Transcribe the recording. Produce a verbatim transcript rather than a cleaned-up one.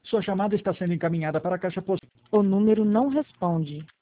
Sua chamada está sendo encaminhada para a caixa postal. O número não responde.